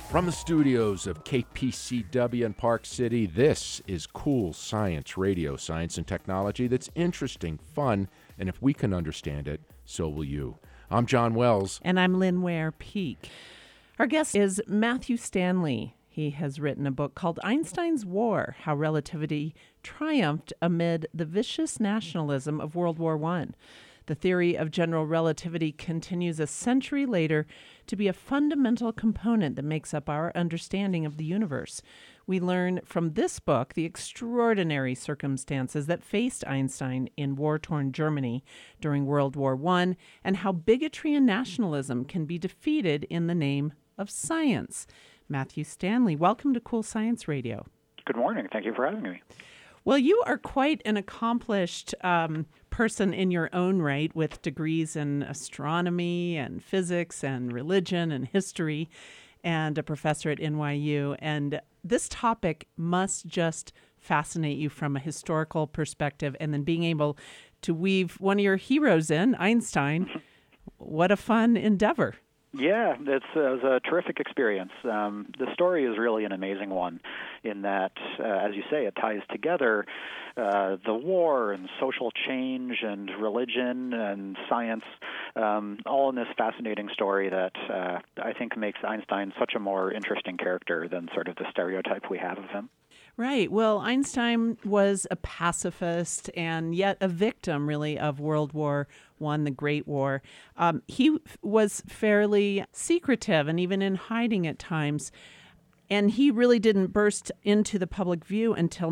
From the studios of KPCW in Park City, this is Cool Science Radio, science and technology that's interesting, fun, and if we can understand it, so will you. I'm John Wells. And I'm Lynn Ware-Peak. Our guest is Matthew Stanley. He has written a book called Einstein's War, How Relativity Triumphed Amid the Vicious Nationalism of World War I. The theory of general relativity continues a century later to be a fundamental component that makes up our understanding of the universe. We learn from this book the extraordinary circumstances that faced Einstein in war-torn Germany during World War I and how bigotry and nationalism can be defeated in the name of science. Matthew Stanley, welcome to Cool Science Radio. Good morning. Thank you for having me. Well, you are quite an accomplished person in your own right, with degrees in astronomy and physics and religion and history, and a professor at NYU. And this topic must just fascinate you from a historical perspective, and then being able to weave one of your heroes in, Einstein. What a fun endeavor. Yeah, it was a terrific experience. The story is really an amazing one in that, as you say, it ties together the war and social change and religion and science, all in this fascinating story that I think makes Einstein such a more interesting character than sort of the stereotype we have of him. Right. Well, Einstein was a pacifist and yet a victim, really, of World War I, the Great War. He was fairly secretive and even in hiding at times. And he really didn't burst into the public view until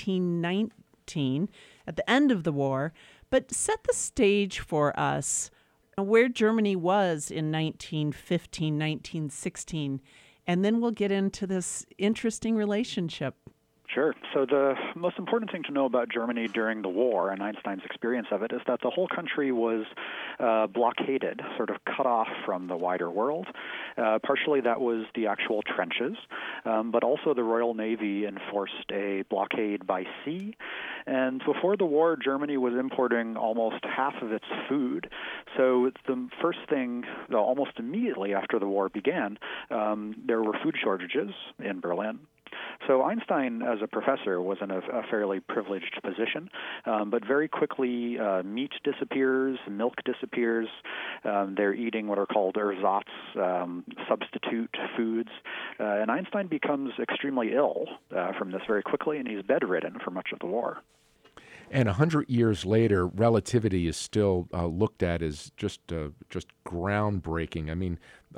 1919, at the end of the war. But set the stage for us where Germany was in 1915, 1916, and then we'll get into this interesting relationship. Sure. So the most important thing to know about Germany during the war and Einstein's experience of it is that the whole country was blockaded, sort of cut off from the wider world. Partially that was the actual trenches, but also the Royal Navy enforced a blockade by sea. And before the war, Germany was importing almost half of its food. So the first thing, almost immediately after the war began, there were food shortages in Berlin. So Einstein, as a professor, was in a fairly privileged position, but very quickly meat disappears, milk disappears. They're eating what are called ersatz, substitute foods, and Einstein becomes extremely ill from this very quickly, and he's bedridden for much of the war. And 100 years later, relativity is still looked at as just groundbreaking. I mean,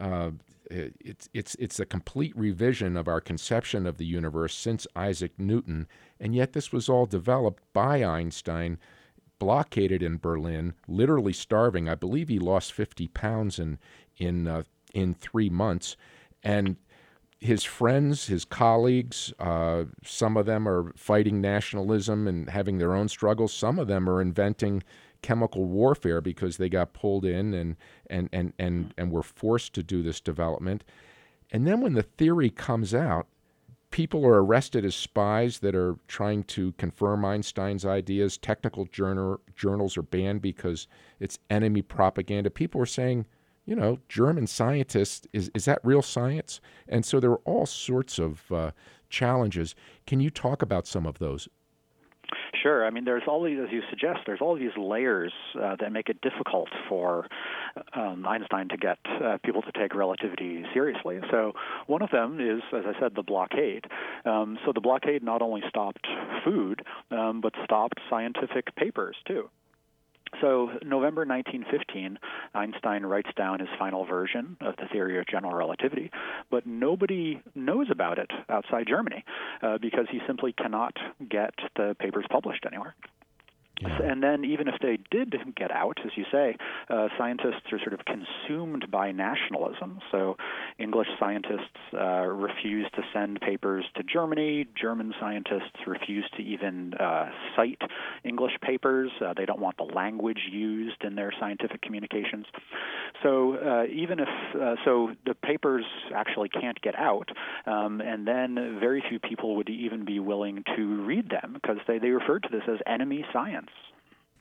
it's a complete revision of our conception of the universe since Isaac Newton, and yet this was all developed by Einstein, blockaded in Berlin, literally starving. I believe he lost 50 pounds in 3 months, and his friends, his colleagues, some of them are fighting nationalism and having their own struggles. Some of them are inventing chemical warfare because they got pulled in and were forced to do this development. And then when the theory comes out, people are arrested as spies that are trying to confirm Einstein's ideas. Technical journals are banned because it's enemy propaganda. People are saying, you know, German scientists, is that real science? And so there are all sorts of challenges. Can you talk about some of those? Sure. I mean, there's all these, as you suggest, there's all these layers that make it difficult for Einstein to get people to take relativity seriously. So one of them is, as I said, the blockade. So the blockade not only stopped food, but stopped scientific papers, too. So November 1915, Einstein writes down his final version of the theory of general relativity, but nobody knows about it outside Germany because he simply cannot get the papers published anywhere. Yeah. And then even if they did get out, as you say, scientists are sort of consumed by nationalism. So English scientists refuse to send papers to Germany. German scientists refuse to even cite English papers. They don't want the language used in their scientific communications. So even if so the papers actually can't get out, and then very few people would even be willing to read them because they referred to this as enemy science.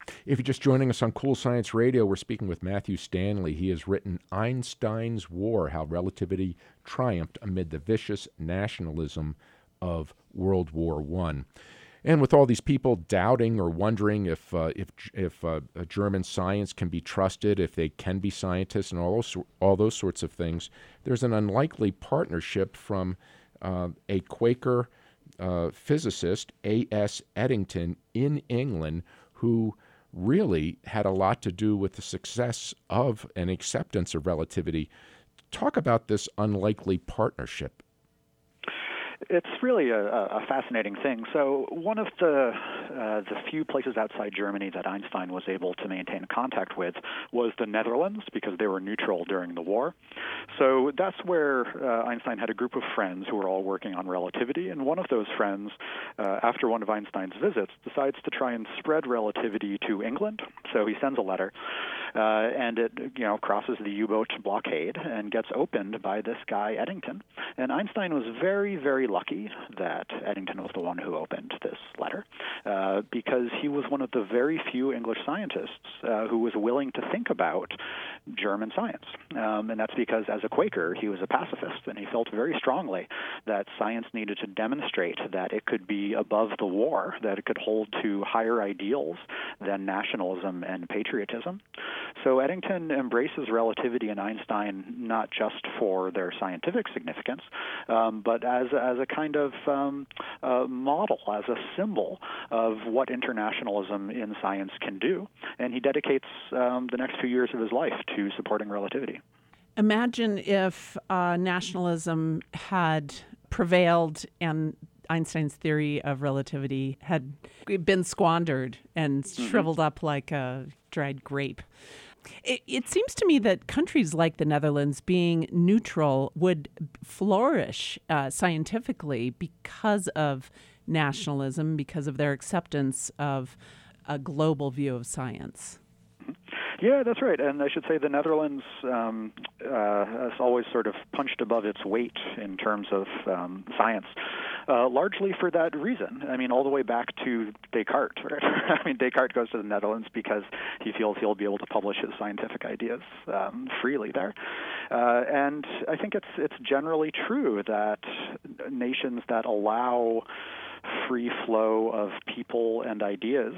If you're just joining us on Cool Science Radio, we're speaking with Matthew Stanley. He has written Einstein's War, How Relativity Triumphed Amid the Vicious Nationalism of World War I. And with all these people doubting or wondering if German science can be trusted, if they can be scientists, and all those sorts of things, there's an unlikely partnership from a Quaker physicist, A.S. Eddington, in England, who really had a lot to do with the success of and acceptance of relativity. Talk about this unlikely partnership. It's really a fascinating thing. So one of the few places outside Germany that Einstein was able to maintain contact with was the Netherlands, because they were neutral during the war. So that's where Einstein had a group of friends who were all working on relativity, and one of those friends, after one of Einstein's visits, decides to try and spread relativity to England. So he sends a letter, and it crosses the U-boat blockade and gets opened by this guy Eddington. And Einstein was very, very lucky that Eddington was the one who opened this letter, because he was one of the very few English scientists who was willing to think about German science. And that's because as a Quaker, he was a pacifist, and he felt very strongly that science needed to demonstrate that it could be above the war, that it could hold to higher ideals than nationalism and patriotism. So Eddington embraces relativity and Einstein not just for their scientific significance, but as a kind of model, as a symbol of what internationalism in science can do. And he dedicates the next few years of his life to supporting relativity. Imagine if nationalism had prevailed and Einstein's theory of relativity had been squandered and shriveled up like a dried grape. It seems to me that countries like the Netherlands, being neutral, would flourish scientifically because of nationalism, because of their acceptance of a global view of science. Yeah, that's right. And I should say the Netherlands has always sort of punched above its weight in terms of science, largely for that reason. I mean, all the way back to Descartes. Right? I mean, Descartes goes to the Netherlands because he feels he'll be able to publish his scientific ideas freely there. And I think it's generally true that nations that allow free flow of people and ideas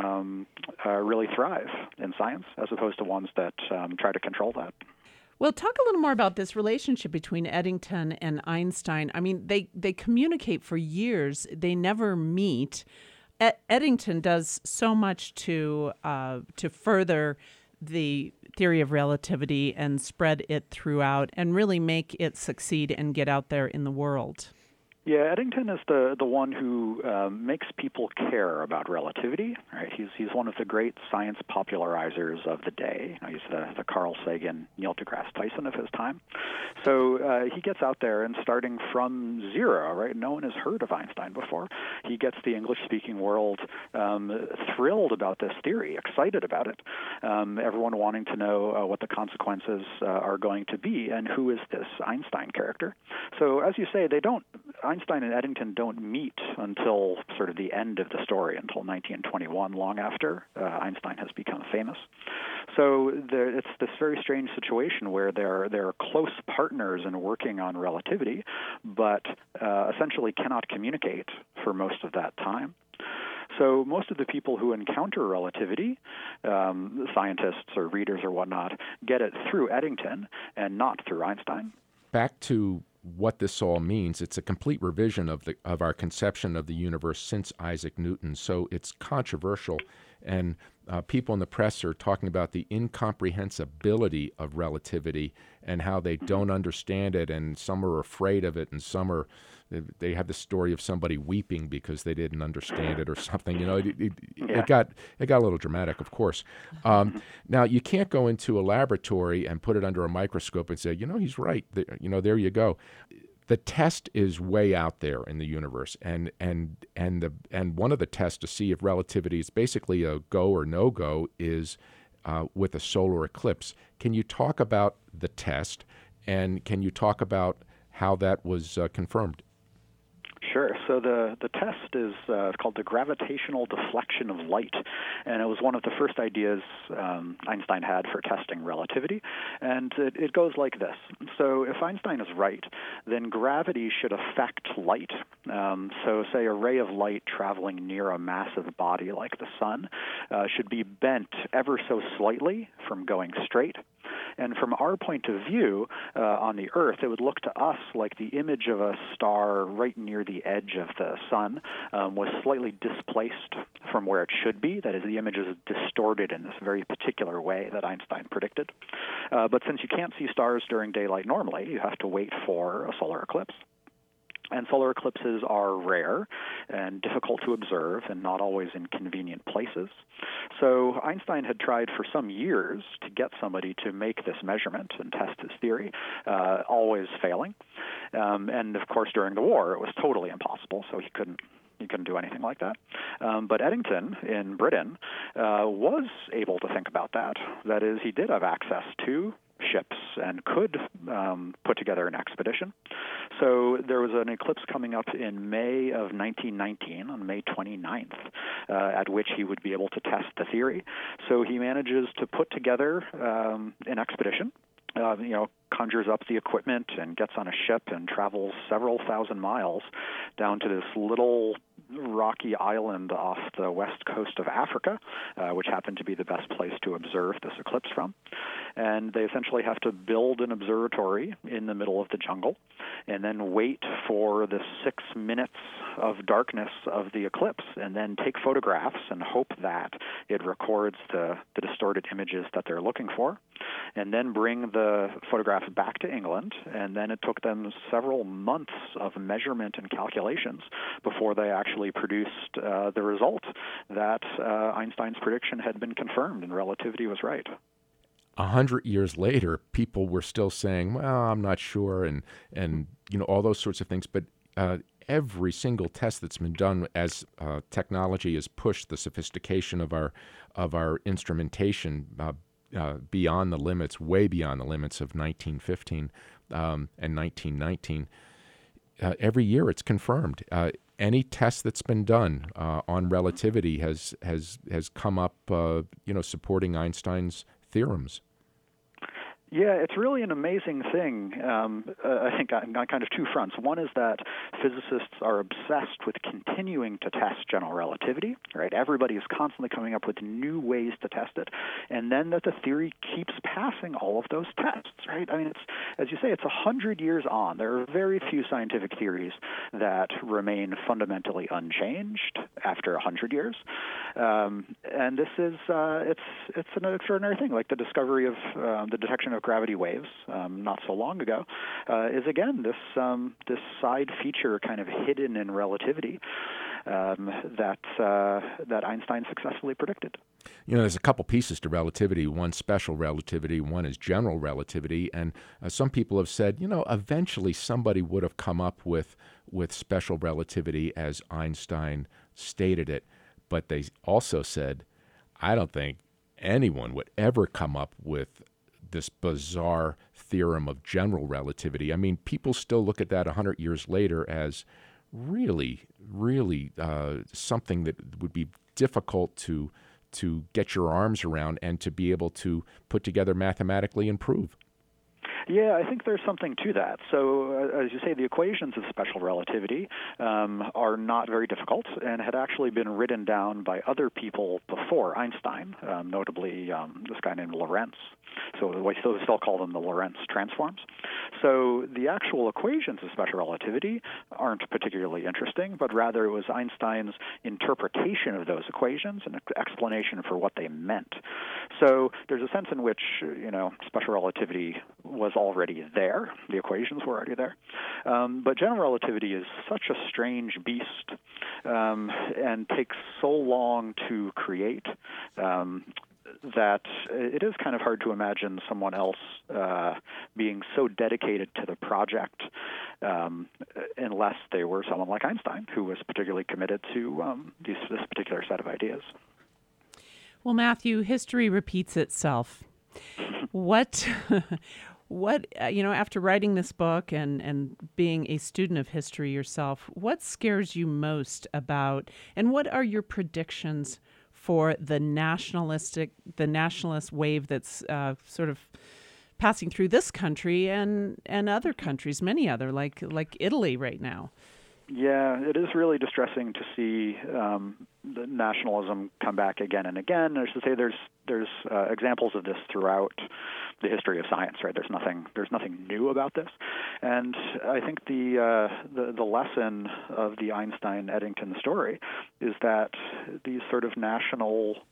really thrive in science, as opposed to ones that try to control that. Well, talk a little more about this relationship between Eddington and Einstein. I mean, they communicate for years. They never meet. Eddington does so much to further the theory of relativity and spread it throughout and really make it succeed and get out there in the world. Yeah, Eddington is the one who makes people care about relativity. Right? He's one of the great science popularizers of the day. He's the Carl Sagan, Neil deGrasse Tyson of his time. So he gets out there, and starting from zero, right? No one has heard of Einstein before. He gets the English-speaking world thrilled about this theory, excited about it. Everyone wanting to know what the consequences are going to be, and who is this Einstein character. So as you say, Einstein and Eddington don't meet until sort of the end of the story, until 1921, long after Einstein has become famous. So it's this very strange situation where they're close partners in working on relativity, but essentially cannot communicate for most of that time. So most of the people who encounter relativity, scientists or readers or whatnot, get it through Eddington and not through Einstein. Back to what this all means, it's a complete revision of our conception of the universe since Isaac Newton. So it's controversial, and people in the press are talking about the incomprehensibility of relativity and how they don't understand it, and some are afraid of it, and some they have the story of somebody weeping because they didn't understand it or something. You know, it got a little dramatic, of course. Now, you can't go into a laboratory and put it under a microscope and say, he's right. There you go. The test is way out there in the universe, and one of the tests to see if relativity is basically a go or no go is with a solar eclipse. Can you talk about the test, and can you talk about how that was confirmed? Sure. So the test is called the gravitational deflection of light, and it was one of the first ideas Einstein had for testing relativity. And it goes like this. So if Einstein is right, then gravity should affect light. So say a ray of light traveling near a massive body like the sun should be bent ever so slightly from going straight. And from our point of view on the Earth, it would look to us like the image of a star right near the edge of the sun was slightly displaced from where it should be. That is, the image is distorted in this very particular way that Einstein predicted. But since you can't see stars during daylight normally, you have to wait for a solar eclipse. And solar eclipses are rare and difficult to observe and not always in convenient places. So Einstein had tried for some years to get somebody to make this measurement and test his theory, always failing. And of course, during the war, it was totally impossible, so he couldn't do anything like that. But Eddington in Britain was able to think about that. That is, he did have access to ships and could put together an expedition. So there was an eclipse coming up in May of 1919, on May 29th, at which he would be able to test the theory. So he manages to put together an expedition, conjures up the equipment and gets on a ship and travels several thousand miles down to this little rocky island off the west coast of Africa, which happened to be the best place to observe this eclipse from. And they essentially have to build an observatory in the middle of the jungle and then wait for the 6 minutes of darkness of the eclipse and then take photographs and hope that it records the distorted images that they're looking for, and then bring the photographs back to England. And then it took them several months of measurement and calculations before they actually produced the result that Einstein's prediction had been confirmed and relativity was right. 100 years later, people were still saying, well, I'm not sure, and all those sorts of things. But every single test that's been done as technology has pushed the sophistication of our instrumentation beyond the limits, way beyond the limits of 1915 and 1919. Every year it's confirmed. Any test that's been done on relativity has come up, supporting Einstein's theorems. Yeah, it's really an amazing thing, I think, on kind of two fronts. One is that physicists are obsessed with continuing to test general relativity, right? Everybody is constantly coming up with new ways to test it. And then that the theory keeps passing all of those tests, right? I mean, it's, as you say, it's 100 years on. There are very few scientific theories that remain fundamentally unchanged after 100 years. And this is, it's an extraordinary thing, like the discovery of the detection of gravity waves not so long ago is again this side feature kind of hidden in relativity that Einstein successfully predicted. There's a couple pieces to relativity. One special relativity, one is general relativity, and some people have said, eventually somebody would have come up with special relativity as Einstein stated it, but they also said, I don't think anyone would ever come up with this bizarre theorem of general relativity. I mean, people still look at that 100 years later as really, really something that would be difficult to get your arms around and to be able to put together mathematically and prove. Yeah, I think there's something to that. So, as you say, the equations of special relativity are not very difficult and had actually been written down by other people before Einstein, notably this guy named Lorentz. So we still call them the Lorentz transforms. So the actual equations of special relativity aren't particularly interesting, but rather it was Einstein's interpretation of those equations and explanation for what they meant. So there's a sense in which, special relativity was already there. The equations were already there. But general relativity is such a strange beast and takes so long to create that it is kind of hard to imagine someone else being so dedicated to the project unless they were someone like Einstein, who was particularly committed to this particular set of ideas. Well, Matthew, history repeats itself. What What, after writing this book and being a student of history yourself, what scares you most about, and what are your predictions for the nationalist wave that's sort of passing through this country and other countries, many other, like Italy right now? Yeah, it is really distressing to see the nationalism come back again and again. As to say, there's examples of this throughout the history of science. Right? There's nothing new about this, and I think the lesson of the Einstein-Eddington story is that these sort of nationalist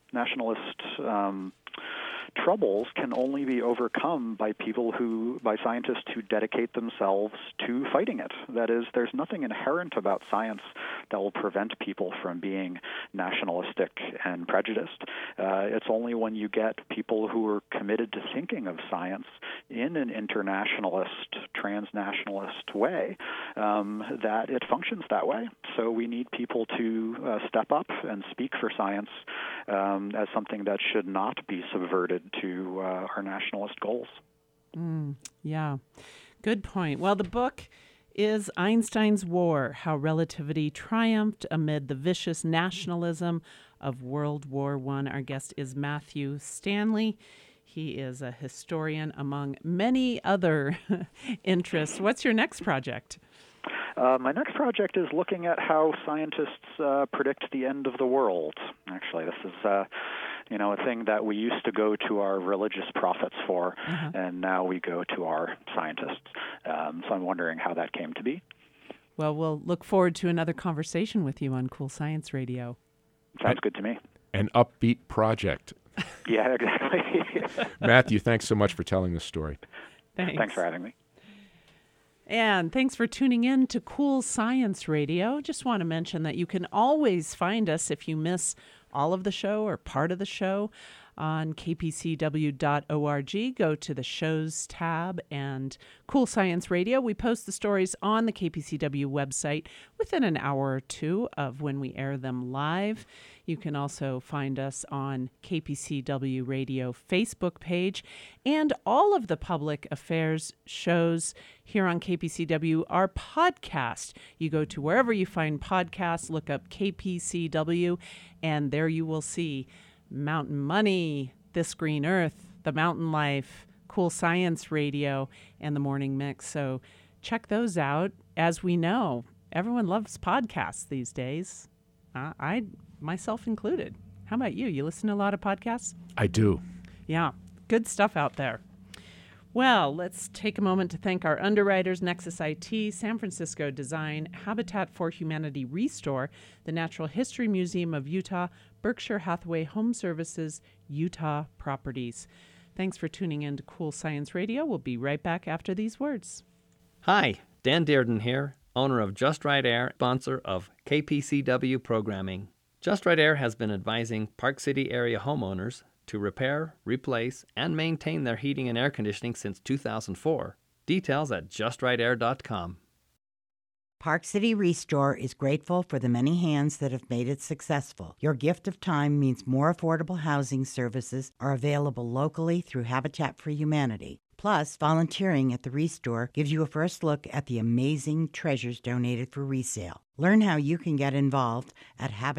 troubles can only be overcome by scientists who dedicate themselves to fighting it. That is, there's nothing inherent about science that will prevent people from being nationalistic and prejudiced. It's only when you get people who are committed to thinking of science in an internationalist, transnationalist way that it functions that way. So we need people to step up and speak for science as something that should not be subverted to our nationalist goals. Yeah, good point. Well, the book is Einstein's War, How Relativity Triumphed Amid the Vicious Nationalism of World War I. Our guest is Matthew Stanley. He is a historian among many other interests. What's your next project? My next project is looking at how scientists predict the end of the world. Actually, this is a thing that we used to go to our religious prophets for, and now we go to our scientists. So I'm wondering how that came to be. Well, we'll look forward to another conversation with you on Cool Science Radio. Sounds good to me. An upbeat project. Yeah, exactly. Matthew, thanks so much for telling this story. Thanks for having me. And thanks for tuning in to Cool Science Radio. Just want to mention that you can always find us if you miss all of the show or part of the show on kpcw.org. Go to the shows tab and Cool Science Radio. We post the stories on the KPCW website within an hour or two of when we air them live. You can also find us on KPCW Radio Facebook page, and all of the public affairs shows here on KPCW are podcast. You go to wherever you find podcasts, look up KPCW, and there you will see Mountain Money, This Green Earth, The Mountain Life, Cool Science Radio, and The Morning Mix. So check those out. As we know, everyone loves podcasts these days. I myself included. How about you? You listen to a lot of podcasts? I do. Yeah, good stuff out there. Well, let's take a moment to thank our underwriters, Nexus IT, San Francisco Design, Habitat for Humanity Restore, the Natural History Museum of Utah, Berkshire Hathaway Home Services, Utah Properties. Thanks for tuning in to Cool Science Radio. We'll be right back after these words. Hi, Dan Dearden here, owner of Just Right Air, sponsor of KPCW programming. Just Right Air has been advising Park City area homeowners to repair, replace, and maintain their heating and air conditioning since 2004. Details at justrightair.com. Park City Restore is grateful for the many hands that have made it successful. Your gift of time means more affordable housing services are available locally through Habitat for Humanity. Plus, volunteering at the Restore gives you a first look at the amazing treasures donated for resale. Learn how you can get involved at